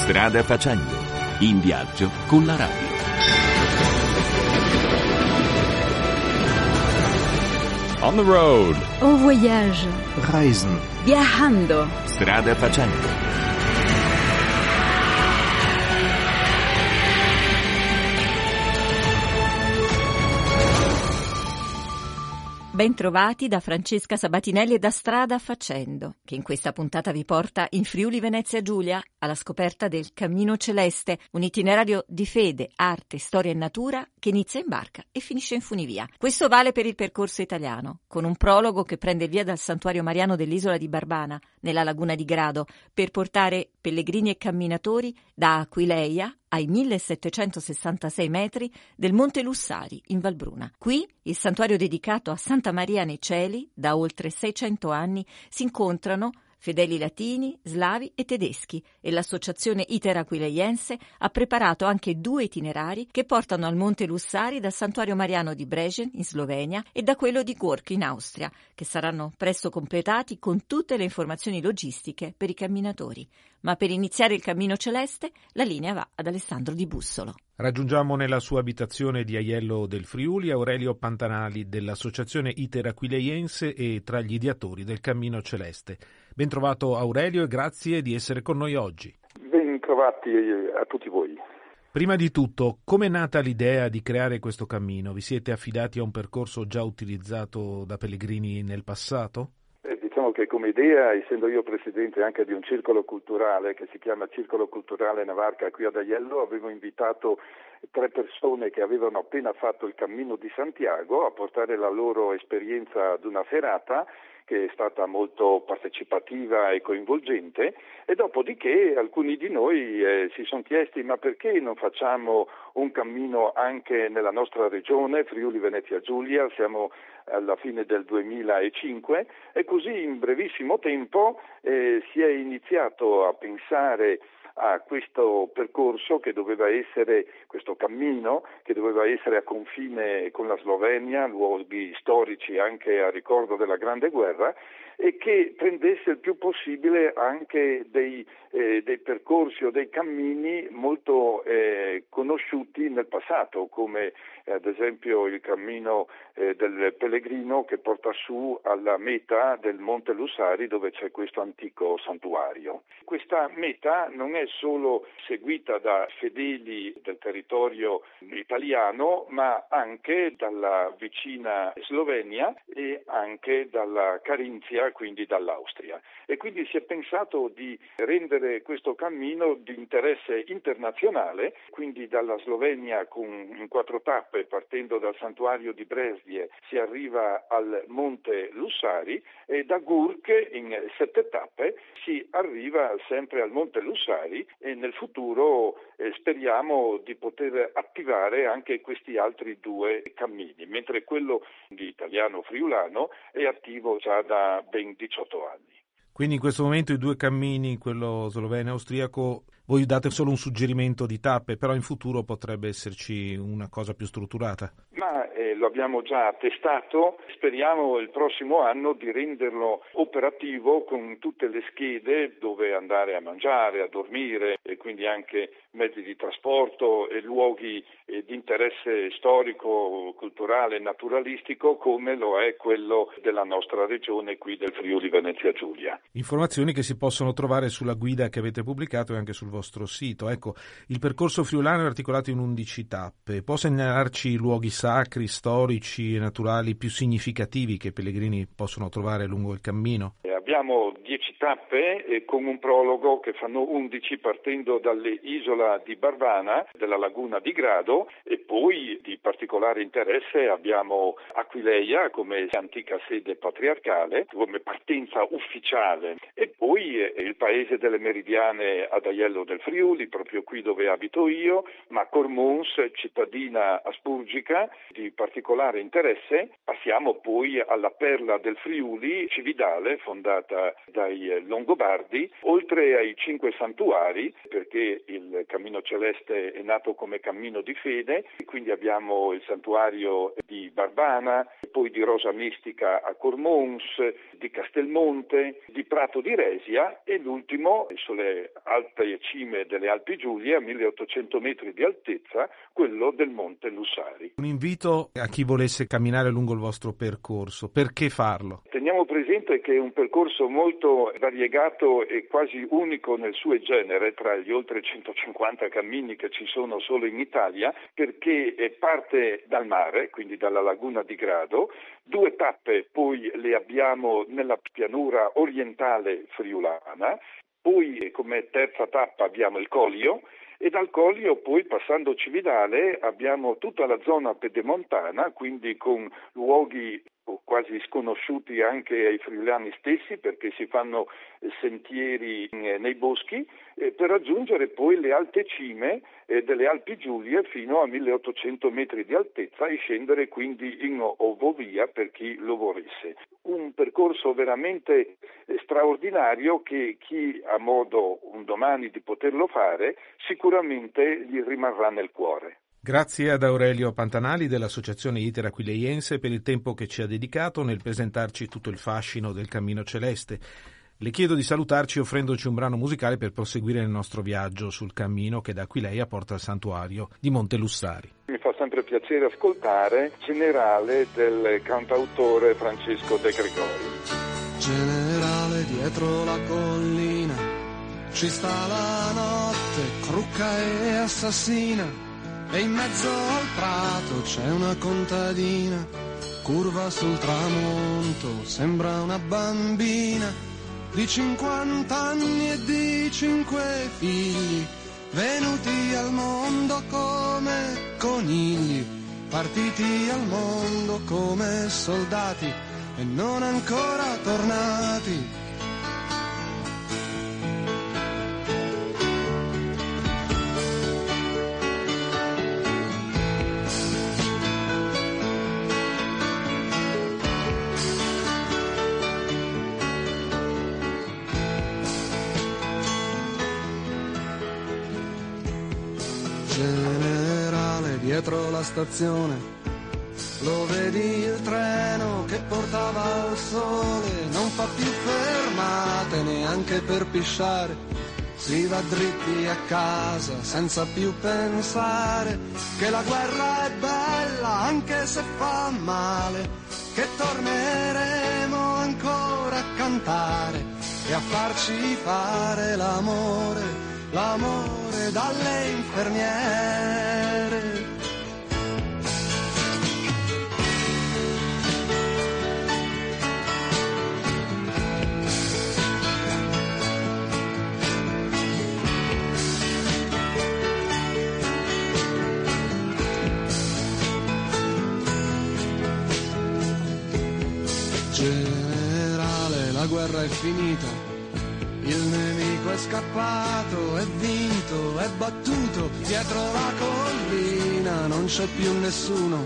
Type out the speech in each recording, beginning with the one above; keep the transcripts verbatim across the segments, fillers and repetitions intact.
Strada facendo, in viaggio con la radio. On the road. En voyage. Reisen. Viajando. Strada facendo. Bentrovati da Francesca Sabatinelli e da Strada Facendo, che in questa puntata vi porta in Friuli Venezia Giulia alla scoperta del Cammino Celeste, un itinerario di fede, arte, storia e natura che inizia in barca e finisce in funivia. Questo vale per il percorso italiano, con un prologo che prende il via dal santuario mariano dell'isola di Barbana, nella laguna di Grado, per portare pellegrini e camminatori da Aquileia ai millesettecentosessantasei metri del Monte Lussari, in Valbruna. Qui, il santuario dedicato a Santa Maria nei Cieli, da oltre seicento anni, si incontrano fedeli latini, slavi e tedeschi, e l'associazione Iteraquileiense ha preparato anche due itinerari che portano al Monte Lussari dal santuario mariano di Brežen, in Slovenia, e da quello di Gork, in Austria, che saranno presto completati con tutte le informazioni logistiche per i camminatori. Ma per iniziare il Cammino Celeste, la linea va ad Alessandro Di Bussolo. Raggiungiamo nella sua abitazione di Aiello del Friuli Aurelio Pantanali dell'associazione Iteraquileiense e tra gli ideatori del Cammino Celeste. Ben trovato Aurelio e grazie di essere con noi oggi. Ben trovati a tutti voi. Prima di tutto, com'è nata l'idea di creare questo cammino? Vi siete affidati a un percorso già utilizzato da pellegrini nel passato? Eh, diciamo che come idea, essendo io presidente anche di un circolo culturale che si chiama Circolo Culturale Navarca qui ad Aiello, avevo invitato tre persone che avevano appena fatto il Cammino di Santiago a portare la loro esperienza ad una serata che è stata molto partecipativa e coinvolgente, e dopodiché alcuni di noi eh, si sono chiesti ma perché non facciamo un cammino anche nella nostra regione, Friuli Venezia Giulia, siamo alla fine del duemilacinque, e così in brevissimo tempo eh, si è iniziato a pensare a questo percorso che doveva essere, questo cammino che doveva essere a confine con la Slovenia, luoghi storici anche a ricordo della Grande Guerra, e che prendesse il più possibile anche dei, eh, dei percorsi o dei cammini molto eh, conosciuti nel passato, come eh, ad esempio il cammino eh, del pellegrino che porta su alla meta del Monte Lussari, dove c'è questo antico santuario. Questa meta non è solo seguita da fedeli del territorio italiano, ma anche dalla vicina Slovenia e anche dalla Carinzia, quindi dall'Austria, e quindi si è pensato di rendere questo cammino di interesse internazionale, quindi dalla Slovenia con in quattro tappe, partendo dal santuario di Brežje si arriva al Monte Lussari, e da Gork in sette tappe si arriva sempre al Monte Lussari, e nel futuro eh, speriamo di poter attivare anche questi altri due cammini, mentre quello di italiano friulano è attivo già da ben diciotto anni. Quindi in questo momento i due cammini, quello sloveno e austriaco, voi date solo un suggerimento di tappe, però in futuro potrebbe esserci una cosa più strutturata. Ma eh, lo abbiamo già testato, speriamo il prossimo anno di renderlo operativo con tutte le schede dove andare a mangiare, a dormire, e quindi anche mezzi di trasporto e luoghi eh, di interesse storico, culturale e naturalistico, come lo è quello della nostra regione qui del Friuli Venezia Giulia. Informazioni che si possono trovare sulla guida che avete pubblicato e anche sul vostro sito. Ecco, il percorso friulano è articolato in undici tappe. Può segnalarci i luoghi sacri, storici e naturali più significativi che i pellegrini possono trovare lungo il cammino? Abbiamo dieci tappe eh, con un prologo che fanno undici, partendo dall'isola di Barbana, della laguna di Grado, e poi di particolare interesse abbiamo Aquileia come antica sede patriarcale, come partenza ufficiale, e poi eh, il paese delle Meridiane ad Aiello del Friuli, proprio qui dove abito io, ma Cormons, cittadina asburgica di particolare interesse. Passiamo poi alla perla del Friuli, Cividale, fondata dai Longobardi, oltre ai cinque santuari, perché il Cammino Celeste è nato come cammino di fede, quindi abbiamo il santuario di Barbana, poi di Rosa Mistica a Cormons, di Castelmonte, di Prato di Resia, e l'ultimo sulle alte cime delle Alpi Giulie, a milleottocento metri di altezza, quello del Monte Lussari. Un invito a chi volesse camminare lungo il vostro percorso. Perché farlo? Teniamo presente che è un percorso molto variegato e quasi unico nel suo genere tra gli oltre centocinquanta cammini che ci sono solo in Italia, perché parte dal mare, quindi dalla laguna di Grado. Due tappe poi le abbiamo nella pianura orientale friulana, poi come terza tappa abbiamo il Collio, e dal Collio poi passando Cividale abbiamo tutta la zona pedemontana, quindi con luoghi quasi sconosciuti anche ai friulani stessi, perché si fanno sentieri nei boschi, eh, per raggiungere poi le alte cime eh, delle Alpi Giulie fino a milleottocento metri di altezza e scendere quindi in ovovia per chi lo volesse. Un percorso veramente eh, straordinario che chi ha modo un domani di poterlo fare sicuramente gli rimarrà nel cuore. Grazie ad Aurelio Pantanali dell'Associazione Iter Aquileiense per il tempo che ci ha dedicato nel presentarci tutto il fascino del Cammino Celeste. Le chiedo di salutarci offrendoci un brano musicale per proseguire il nostro viaggio sul cammino che da Aquileia porta al santuario di Monte Lussari. Mi fa sempre piacere ascoltare Generale del cantautore Francesco De Gregori. Generale dietro la collina ci sta la notte crucca e assassina. E in mezzo al prato c'è una contadina, curva sul tramonto, sembra una bambina, di cinquanta anni e di cinque figli, venuti al mondo come conigli, partiti al mondo come soldati e non ancora tornati. Generale dietro la stazione, lo vedi il treno che portava al sole, non fa più fermate neanche per pisciare, si va dritti a casa senza più pensare che la guerra è bella anche se fa male, che torneremo ancora a cantare e a farci fare l'amore. L'amore dalle infermiere. Generale, la guerra è finita. Il nemico è scappato, è vinto, è battuto, dietro la collina non c'è più nessuno,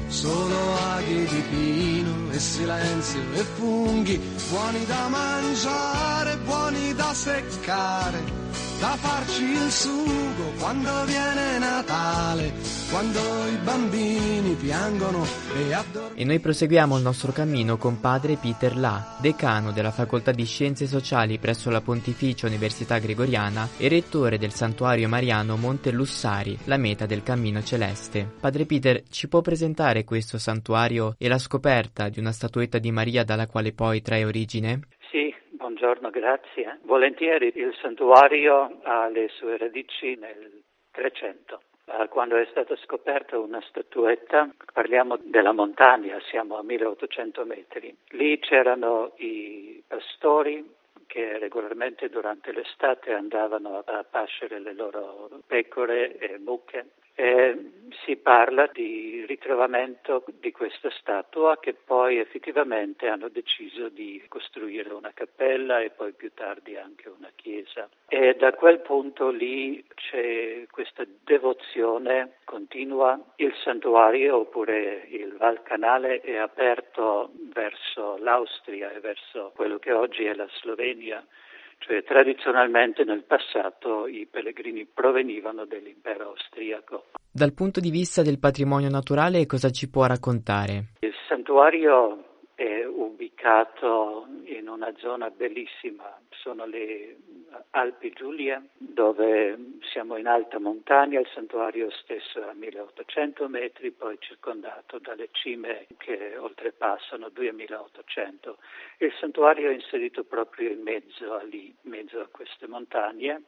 solo aghi di pino e silenzio e funghi, buoni da mangiare, buoni da seccare, da farci il sugo quando viene Natale, quando i bambini piangono e addormentano. E noi proseguiamo il nostro cammino con padre Peter La, decano della Facoltà di Scienze Sociali presso la Pontificia Università Gregoriana e rettore del Santuario Mariano Monte Lussari, la meta del Cammino Celeste. Padre Peter, ci può presentare questo santuario e la scoperta di una statuetta di Maria dalla quale poi trae origine? Sì. Buongiorno, grazie. Volentieri, il santuario ha le sue radici nel Trecento, quando è stata scoperta una statuetta, parliamo della montagna, siamo a milleottocento metri. Lì c'erano i pastori che regolarmente durante l'estate andavano a pascere le loro pecore e mucche. E si parla di ritrovamento di questa statua che poi effettivamente hanno deciso di costruire una cappella e poi più tardi anche una chiesa. E da quel punto lì c'è questa devozione continua. Il santuario oppure il Val Canale è aperto verso l'Austria e verso quello che oggi è la Slovenia. Cioè tradizionalmente nel passato i pellegrini provenivano dell'impero austriaco. Dal punto di vista del patrimonio naturale cosa ci può raccontare? Il santuario è ubicato in una zona bellissima, sono le Alpi Giulia, dove siamo in alta montagna, il santuario stesso è a milleottocento metri, poi circondato dalle cime che oltrepassano duemilaottocento. Il santuario è inserito proprio in mezzo, lì, in mezzo a queste montagne,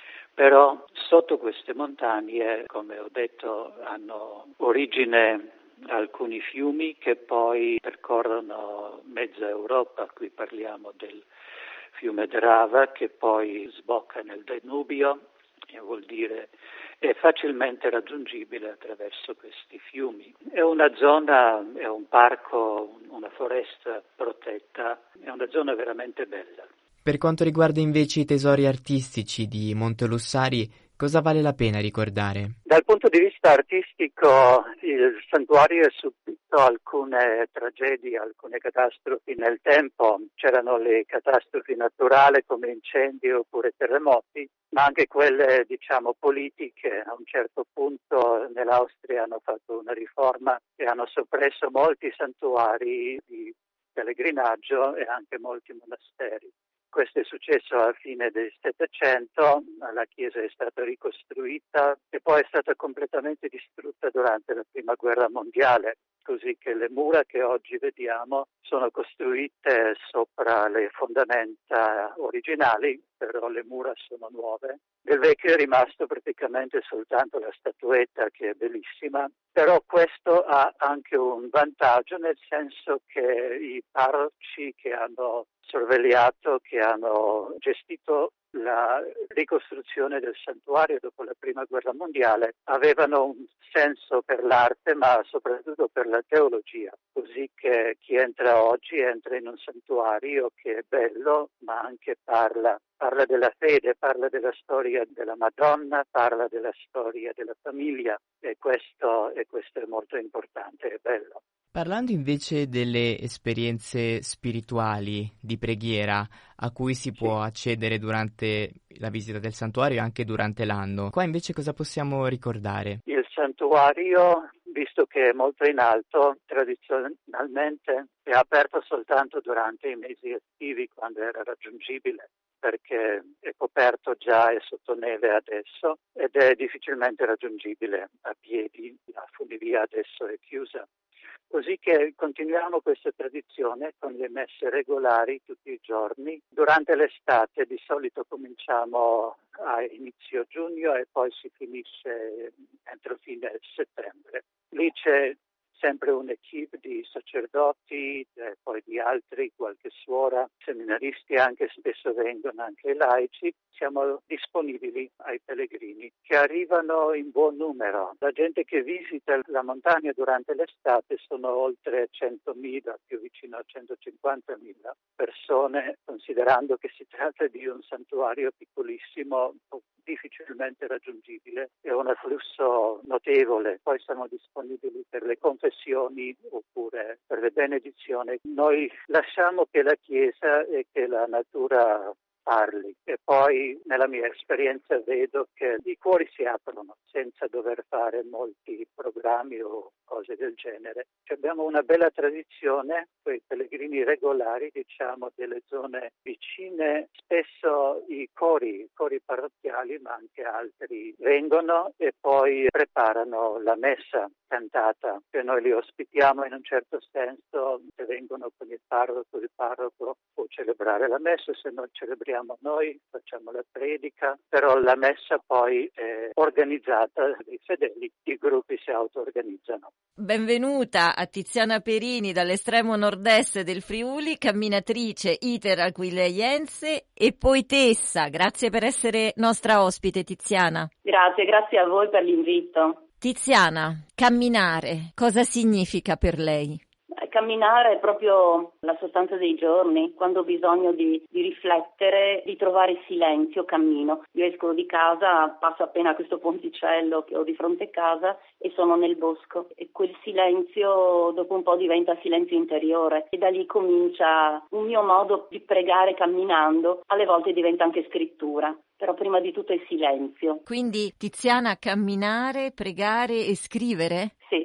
però sotto queste montagne, come ho detto, hanno origine alcuni fiumi che poi percorrono mezza Europa. Qui parliamo del fiume Drava, che poi sbocca nel Danubio, e vuol dire è facilmente raggiungibile attraverso questi fiumi. È una zona, è un parco, una foresta protetta, è una zona veramente bella. Per quanto riguarda invece i tesori artistici di Montelussari, cosa vale la pena ricordare? Dal punto di vista artistico, il santuario ha subito alcune tragedie, alcune catastrofi nel tempo. C'erano le catastrofi naturali come incendi oppure terremoti, ma anche quelle, diciamo, politiche. A un certo punto nell'Austria hanno fatto una riforma e hanno soppresso molti santuari di pellegrinaggio e anche molti monasteri. Questo è successo alla fine del Settecento, la chiesa è stata ricostruita e poi è stata completamente distrutta durante la Prima Guerra Mondiale, così che le mura che oggi vediamo sono costruite sopra le fondamenta originali, però le mura sono nuove. Del vecchio è rimasto praticamente soltanto la statuetta, che è bellissima, però questo ha anche un vantaggio, nel senso che i parroci che hanno sorvegliato, che hanno gestito la ricostruzione del santuario dopo la Prima Guerra Mondiale, avevano un senso per l'arte, ma soprattutto per la teologia, così che chi entra oggi entra in un santuario che è bello, ma anche parla parla della fede, parla della storia della Madonna, parla della storia della famiglia, e questo, e questo è molto importante, è bello. Parlando invece delle esperienze spirituali di preghiera a cui si può sì. accedere durante la visita del santuario e anche durante l'anno, qua invece cosa possiamo ricordare? Il santuario, visto che è molto in alto, tradizionalmente è aperto soltanto durante i mesi estivi, quando era raggiungibile, perché è coperto già e sotto neve adesso ed è difficilmente raggiungibile a piedi. La funivia adesso è chiusa. Così che continuiamo questa tradizione con le messe regolari tutti i giorni. Durante l'estate di solito cominciamo a inizio giugno e poi si finisce entro fine settembre. Lì c'è sempre un'equipe di sacerdoti, e poi di altri, qualche suora, seminaristi anche, spesso vengono anche i laici. Siamo disponibili ai pellegrini che arrivano in buon numero. La gente che visita la montagna durante l'estate sono oltre centomila, più vicino a centocinquantamila persone, considerando che si tratta di un santuario piccolissimo, difficilmente raggiungibile, è un afflusso notevole. Poi siamo disponibili per le confessioni oppure per le benedizioni. Noi lasciamo che la Chiesa e che la natura parli, e poi nella mia esperienza vedo che i cuori si aprono senza dover fare molti programmi o cose del genere. Cioè abbiamo una bella tradizione, quei pellegrini regolari, diciamo, delle zone vicine. Spesso i cori, i cori parrocchiali, ma anche altri, vengono e poi preparano la messa cantata, che noi li ospitiamo in un certo senso, se vengono con il parroco, il parroco può celebrare la messa, se non celebriamo noi facciamo la predica, però la messa poi è organizzata dai fedeli, i gruppi si auto-organizzano. Benvenuta a Tiziana Perini dall'estremo nord-est del Friuli, camminatrice iter-aquileiense e poetessa. Grazie per essere nostra ospite, Tiziana. Grazie, grazie a voi per l'invito. Tiziana, camminare, cosa significa per lei? Camminare è proprio la sostanza dei giorni, quando ho bisogno di, di riflettere, di trovare silenzio, cammino. Io esco di casa, passo appena questo ponticello che ho di fronte a casa e sono nel bosco, e quel silenzio dopo un po' diventa silenzio interiore e da lì comincia un mio modo di pregare camminando, alle volte diventa anche scrittura. Però prima di tutto è silenzio. Quindi, Tiziana, camminare, pregare e scrivere? Sì, alle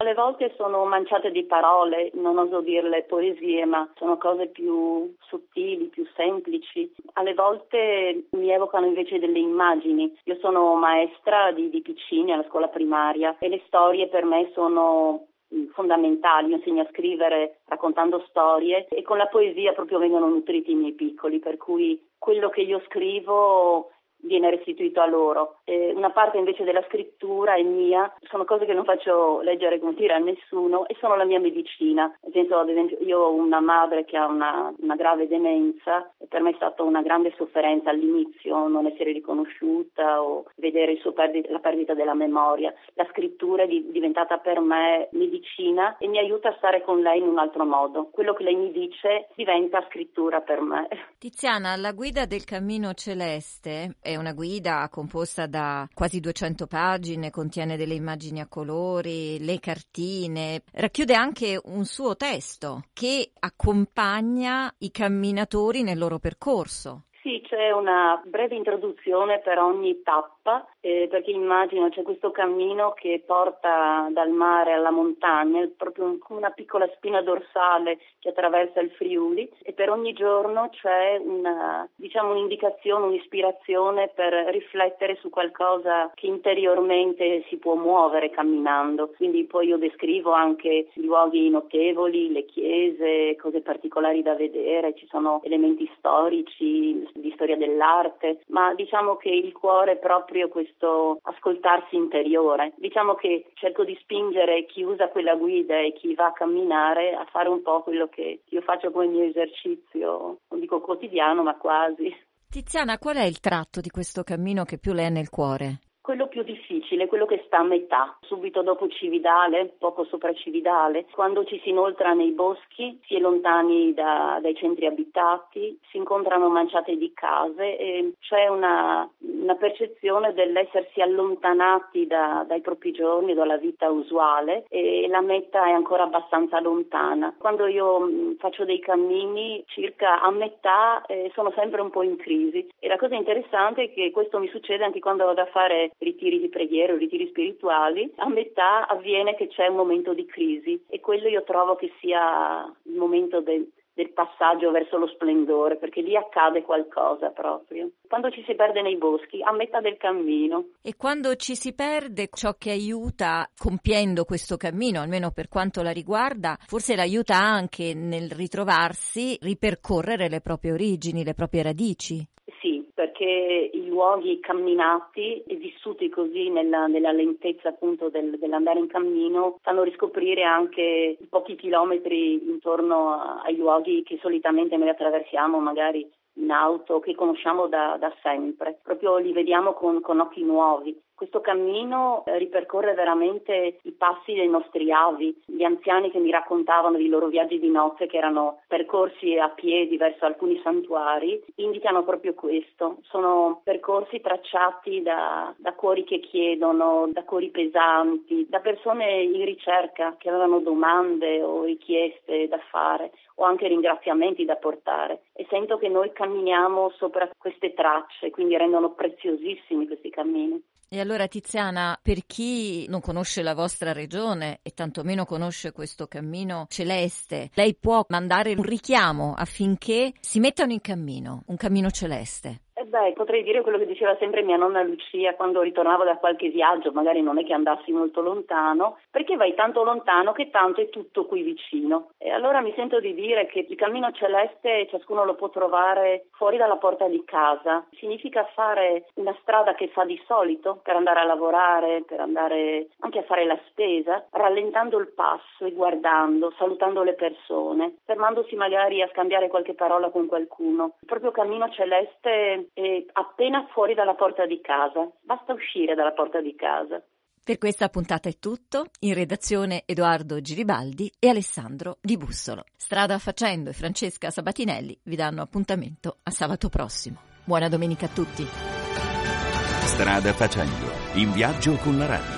alle volte sono manciate di parole, non oso dirle poesie, ma sono cose più sottili, più semplici. Alle volte mi evocano invece delle immagini. Io sono maestra di, di piccini alla scuola primaria e le storie per me sono fondamentali. Io insegno a scrivere raccontando storie e con la poesia proprio vengono nutriti i miei piccoli, per cui quello che io scrivo viene restituito a loro. E una parte invece della scrittura è mia, sono cose che non faccio leggere, come dire, a nessuno, e sono la mia medicina. Nel senso, ad esempio, io ho una madre che ha una, una grave demenza e per me è stata una grande sofferenza all'inizio non essere riconosciuta o vedere il suo perdi- la perdita della memoria. La scrittura è di- diventata per me medicina e mi aiuta a stare con lei in un altro modo. Quello che lei mi dice diventa scrittura per me. Tiziana, la guida del Cammino Celeste è una guida composta da quasi duecento pagine, contiene delle immagini a colori, le cartine, racchiude anche un suo testo che accompagna i camminatori nel loro percorso. Sì, c'è una breve introduzione per ogni tappa, eh, perché immagino c'è questo cammino che porta dal mare alla montagna, è proprio un, una piccola spina dorsale che attraversa il Friuli, e per ogni giorno c'è una, diciamo, un'indicazione, un'ispirazione per riflettere su qualcosa che interiormente si può muovere camminando. Quindi poi io descrivo anche luoghi notevoli, le chiese, cose particolari da vedere, ci sono elementi storici, di storia dell'arte, ma diciamo che il cuore è proprio questo ascoltarsi interiore. Diciamo che cerco di spingere chi usa quella guida e chi va a camminare a fare un po' quello che io faccio come mio esercizio, non dico quotidiano, ma quasi. Tiziana, qual è il tratto di questo cammino che più le è nel cuore? Quello più difficile, quello che sta a metà, subito dopo Cividale, poco sopra Cividale, quando ci si inoltra nei boschi, si è lontani da, dai centri abitati, si incontrano manciate di case e c'è una, una percezione dell'essersi allontanati da, dai propri giorni, dalla vita usuale, e la meta è ancora abbastanza lontana. Quando io mh, faccio dei cammini, circa a metà eh, sono sempre un po' in crisi, e la cosa interessante è che questo mi succede anche quando vado a fare ritiri di preghiera o ritiri spirituali. A metà avviene che c'è un momento di crisi, e quello io trovo che sia il momento del, del passaggio verso lo splendore, perché lì accade qualcosa proprio. Quando ci si perde nei boschi, a metà del cammino. E quando ci si perde, ciò che aiuta compiendo questo cammino, almeno per quanto la riguarda, forse l'aiuta anche nel ritrovarsi, ripercorrere le proprie origini, le proprie radici. Sì, perché i luoghi camminati e vissuti così nella, nella lentezza appunto del, dell'andare in cammino fanno riscoprire anche pochi chilometri intorno ai luoghi che solitamente noi attraversiamo magari in auto, che conosciamo da, da sempre. Proprio li vediamo con, con occhi nuovi. Questo cammino eh, ripercorre veramente i passi dei nostri avi, gli anziani che mi raccontavano dei loro viaggi di nozze che erano percorsi a piedi verso alcuni santuari, indicano proprio questo. Sono percorsi tracciati da, da cuori che chiedono, da cuori pesanti, da persone in ricerca che avevano domande o richieste da fare o anche ringraziamenti da portare. E sento che noi camminiamo sopra queste tracce, quindi rendono preziosissimi questi cammini. E allora Tiziana, per chi non conosce la vostra regione e tantomeno conosce questo cammino celeste, lei può mandare un richiamo affinché si mettano in cammino, un cammino celeste? Eh beh, potrei dire quello che diceva sempre mia nonna Lucia quando ritornavo da qualche viaggio, magari non è che andassi molto lontano, perché vai tanto lontano che tanto è tutto qui vicino. E allora mi sento di dire che il cammino celeste ciascuno lo può trovare fuori dalla porta di casa. Significa fare una strada che fa di solito per andare a lavorare, per andare anche a fare la spesa, rallentando il passo e guardando, salutando le persone, fermandosi magari a scambiare qualche parola con qualcuno. Il proprio cammino celeste è appena fuori dalla porta di casa, basta uscire dalla porta di casa. Per questa puntata è tutto. In redazione Edoardo Giribaldi e Alessandro Di Bussolo. Strada facendo e Francesca Sabatinelli vi danno appuntamento a sabato prossimo. Buona domenica a tutti. Strada facendo, in viaggio con la radio.